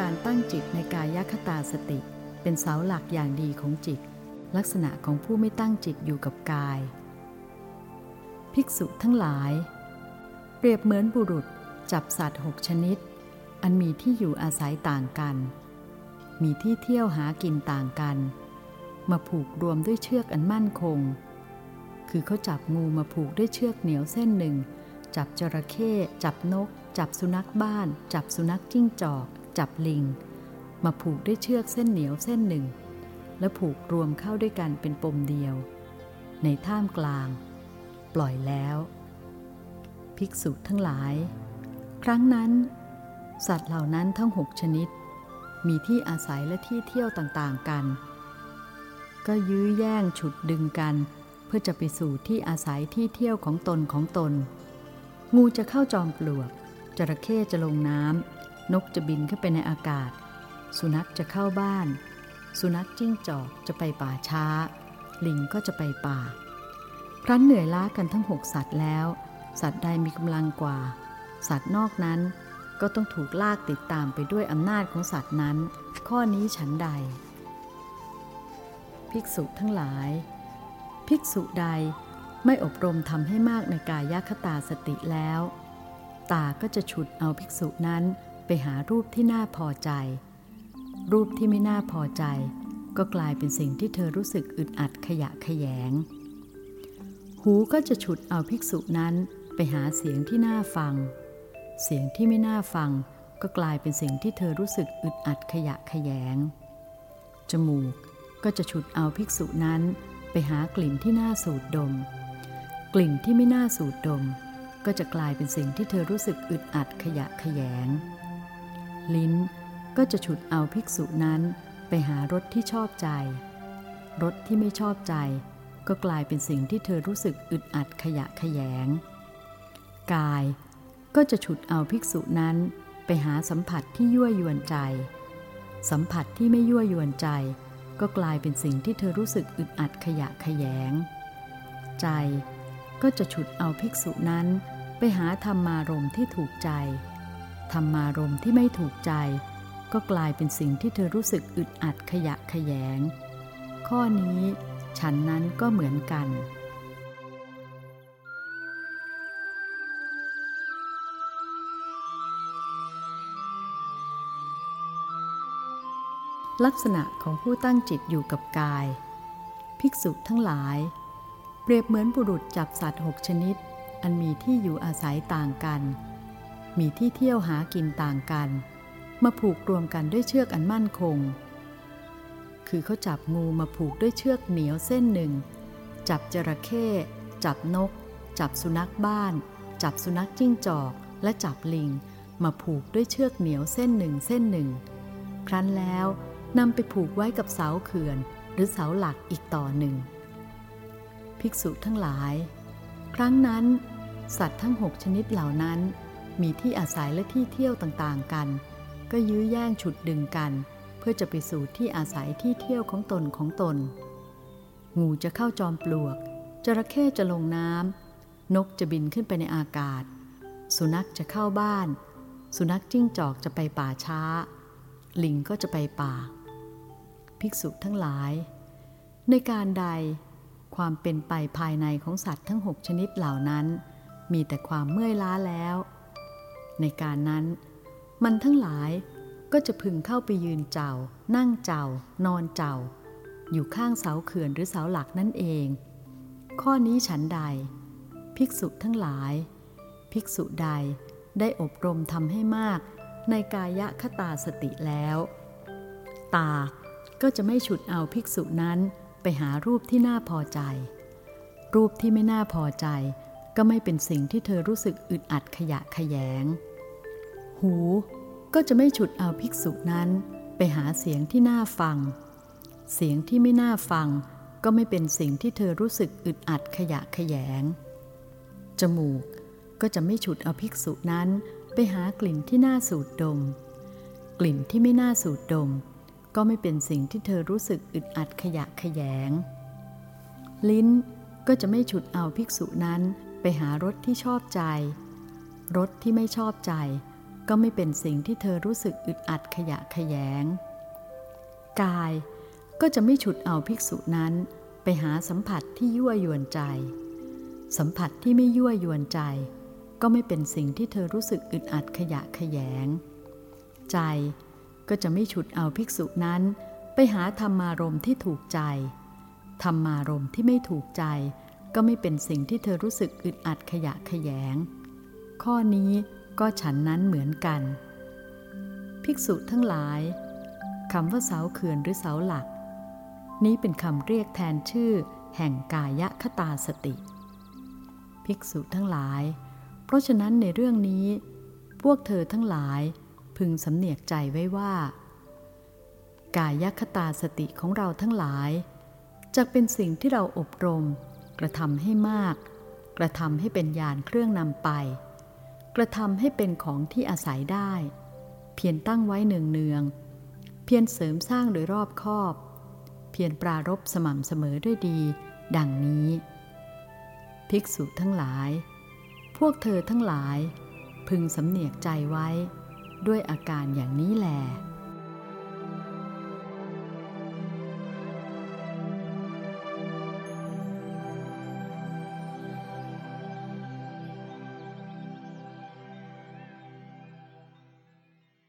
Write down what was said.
การตั้งจิตในกายคตาสติเป็นเสาหลักอย่างดีของจิตลักษณะของผู้ไม่ตั้งจิตอยู่กับกายภิกษุทั้งหลายเปรียบเหมือนบุรุษจับสัตว์6 ชนิดอันมีที่อยู่อาศัยต่างกันมีที่เที่ยวหากินต่างกันมาผูกรวมด้วยเชือกอันมั่นคงคือเขาจับงูมาผูกด้วยเชือกเหนียวเส้นหนึ่งจับจระเข้จับนกจับสุนัขบ้านจับสุนัขจิ้งจอกจับลิงมาผูกด้วยเชือกเส้นเหนียวเส้นหนึ่งและผูกรวมเข้าด้วยกันเป็นปมเดียวในท่ามกลางปล่อยแล้วภิกษุทั้งหลายครั้งนั้นสัตว์เหล่านั้นทั้ง6 ชนิดมีที่อาศัยและที่เที่ยวต่างๆกันก็ยื้อแย่งฉุดดึงกันเพื่อจะไปสู่ที่อาศัยที่เที่ยวของตนงูจะเข้าจอมปลวกจระเข้จะลงน้ำนกจะบินขึ้นไปในอากาศสุนัขจะเข้าบ้านสุนัขจิ้งจอกจะไปป่าช้าลิงก็จะไปป่าครั้นเหนื่อยล้ากันทั้ง6 สัตว์แล้วสัตว์ใดมีกำลังกว่าสัตว์นอกนั้นก็ต้องถูกลากติดตามไปด้วยอำนาจของสัตว์นั้นข้อนี้ฉันใดภิกษุทั้งหลายภิกษุใดไม่อบรมทำให้มากในกายคตาสติแล้วตาก็จะฉุดเอาภิกษุนั้นไปหารูปที่น่าพอใจรูปที่ไม่น่าพอใจก็กลายเป็นสิ่งที่เธอรู้สึกอึดอัดขยะแขยงหูก็จะฉุดเอาภิกษุนั้นไปหาเสียงที่น่าฟังเสียงที่ไม่น่าฟังก็กลายเป็นสิ่งที่เธอรู้สึกอึดอัดขยะแขยงจมูกก็จะฉุดเอาภิกษุนั้นไปหากลิ่นที่น่าสูดดมกลิ่นที่ไม่น่าสูดดมก็จะกลายเป็นสิ่งที่เธอรู้สึกอึดอัดขยะแขยงลิ้นก็จะฉุดเอาภิกษุนั้นไปหารสที่ชอบใจรสที่ไม่ชอบใจก็กลายเป็นสิ่งที่เธอรู้สึกอึดอัดขยะแขยงกายก็จะฉุดเอาภิกษุนั้นไปหาสัมผัสที่ยั่วยวนใจสัมผัสที่ไม่ยั่วยวนใจก็กลายเป็นสิ่งที่เธอรู้สึกอึดอัดขยะแขยงใจก็จะฉุดเอาภิกษุนั้นไปหาธรรมารมณ์ที่ถูกใจธรรมารมณ์ที่ไม่ถูกใจก็กลายเป็นสิ่งที่เธอรู้สึกอึดอัดขยะแขยงข้อนี้ฉันนั้นก็เหมือนกันลักษณะของผู้ตั้งจิตอยู่กับกายภิกษุทั้งหลายเปรียบเหมือนบุรุษจับสัตว์6 ชนิดอันมีที่อยู่อาศัยต่างกันมีที่เที่ยวหากินต่างกันมาผูกรวมกันด้วยเชือกอันมั่นคงคือเขาจับงูมาผูกด้วยเชือกเหนียวเส้นหนึ่งจับจระเข้จับนกจับสุนัขบ้านจับสุนัขจิ้งจอกและจับลิงมาผูกด้วยเชือกเหนียวเส้นหนึ่งครั้นแล้วนำไปผูกไว้กับเสาเขื่อนหรือเสาหลักอีกต่อหนึ่งภิกษุทั้งหลายครั้งนั้นสัตว์ทั้ง6 ชนิดเหล่านั้นมีที่อาศัยและที่เที่ยวต่างๆกันก็ยื้อแย่งฉุดดึงกันเพื่อจะไปสู่ที่อาศัยที่เที่ยวของตนงูจะเข้าจอมปลวกจระเข้จะลงน้ำนกจะบินขึ้นไปในอากาศสุนัขจะเข้าบ้านสุนัขจิ้งจอกจะไปป่าช้าลิงก็จะไปป่าภิกษุทั้งหลายในการใดความเป็นไปภายในของสัตว์ทั้ง6 ชนิดเหล่านั้นมีแต่ความเมื่อยล้าแล้วในการนั้นมันทั้งหลายก็จะพึงเข้าไปยืนเจ้านั่งเจ้านอนเจ้าอยู่ข้างเสาเขื่อนหรือเสาหลักนั่นเองข้อนี้ฉันใดภิกษุทั้งหลายภิกษุใดได้อบรมทำให้มากในกายคตาสติแล้วตาก็จะไม่ฉุดเอาภิกษุนั้นไปหารูปที่น่าพอใจรูปที่ไม่น่าพอใจก็ไม่เป็นสิ่งที่เธอรู้สึกอึดอัดขยะแขยงหูก็จะไม่ฉุดเอาภิกษุนั้นไปหาเสียงที่น่าฟังเสียงที่ไม่น่าฟังก็ไม่เป็นสิ่งที่เธอรู้สึกอึดอัดขยะแขยงจมูกก็จะไม่ฉุดเอาภิกษุนั้นไปหากลิ่นที่น่าสูดดมกลิ่นที่ไม่น่าสูดดมก็ไม่เป็นสิ่งที่เธอรู้สึกอึดอัดขยะแขยงลิ้นก็จะไม่ฉุดเอาภิกษุนั้นไปหารสที่ชอบใจรสที่ไม่ชอบใจก็ไม่เป็นสิ่งที่เธอรู้สึกอึดอัดขยะแขยงกายก็จะไม่ฉุดเอาภิกษุนั้นไปหาสัมผัสที่ยั่วยวนใจสัมผัสที่ไม่ยั่วยวนใจก็ไม่เป็นสิ่งที่เธอรู้สึกอึดอัดขยะแขยงใจก็จะไม่ฉุดเอาภิกษุนั้นไปหาธรรมารมณ์ที่ถูกใจธรรมารมณ์ที่ไม่ถูกใจก็ไม่เป็นสิ่งที่เธอรู้สึกอึดอัดขยะแขยงข้อนี้ก็ฉันนั้นเหมือนกันภิกษุทั้งหลายคำว่าเสาเขื่อนหรือเสาหลักนี้เป็นคำเรียกแทนชื่อแห่งกายคตาสติภิกษุทั้งหลายเพราะฉะนั้นในเรื่องนี้พวกเธอทั้งหลายพึงสำเนียกใจไว้ว่ากายคตาสติของเราทั้งหลายจะเป็นสิ่งที่เราอบรมกระทำให้มากกระทำให้เป็นญาณเครื่องนำไปกระทำให้เป็นของที่อาศัยได้เพียรตั้งไว้เนืองๆเพียรเสริมสร้างโดยรอบคอบเพียรปรารภสม่ำเสมอด้วยดีดังนี้ภิกษุทั้งหลายพวกเธอทั้งหลายพึงสำเนียกใจไว้ด้วยอาการอย่างนี้แล